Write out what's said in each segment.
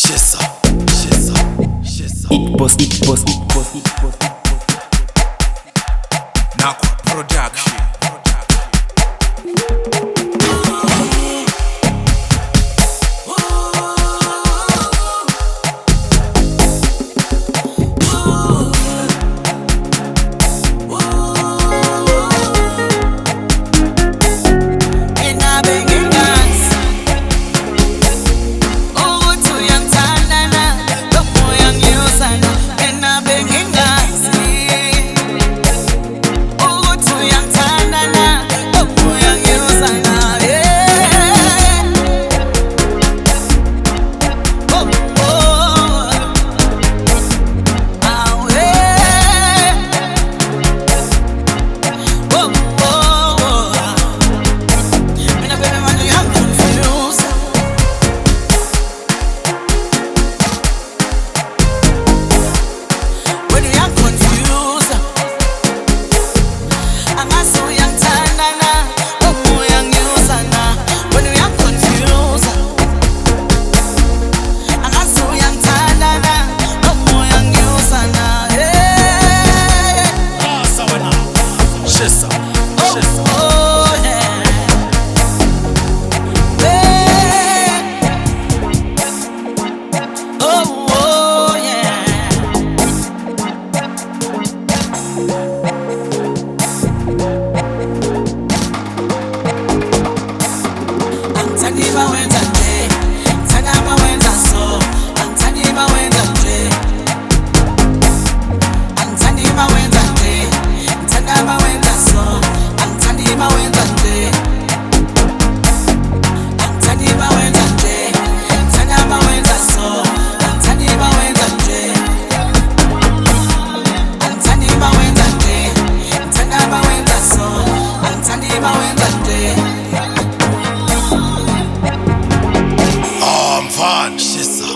Shisa, shisa, shisa. It boss. Nakwa production. Shisa,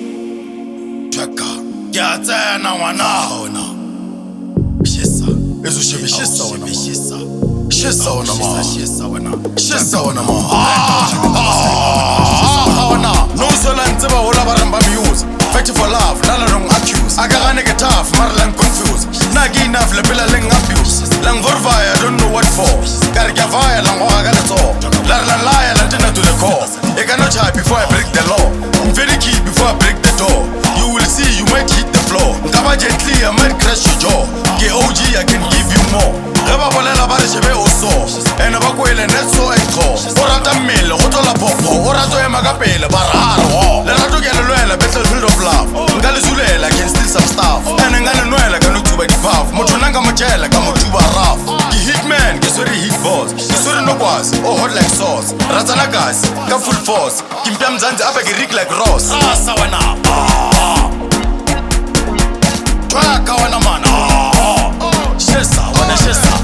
Chaka, Yatana Wana, Shisa, Ezushimi Shisa, Shisa, Shisa, Shisa, no Solantiba, Urabaramba views, fighting for love, Nalarong accused. I got a negative, Marlan confused. Nagi enough, Labilla Ling abuse. Langvorvaya, I don't know what for. Gargavaya, Langwagalato, Larlalaya, Latina to the core. I cannot hide before I break the law. I'm very key before I break the door. You will see, you might hit the floor. Kaba gently, I might crash your jaw. Get OG, I can give you more. Kaba Bolela Barishebe also. And Abakwele, that's so echo. Orata Mill, Hotola Popo, Orato Emagapele, Bararo. Lerato Galuela, battlefield of love. Ngalizulela can steal some stuff. And Ngalanuela can look to by the path. Motunanga Machela, Kamutuba Raf. The hitman, guess what he hit boss. Guess what no was, or hot like sauce. Razanagas, come full force. Kimpiam Zanzi up a Rick like Ross. Sawana. Twaka wana mana. Shesa, wana shesa.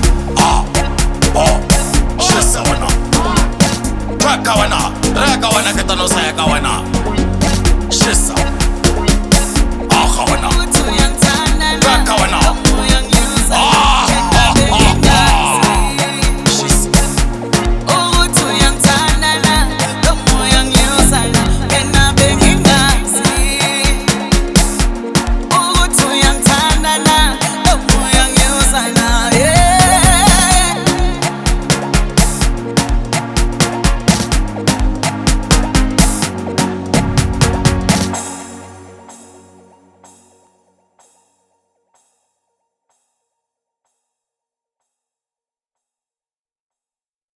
Shesa wana. Twaka wana. Raka wana ketano sayaka wana.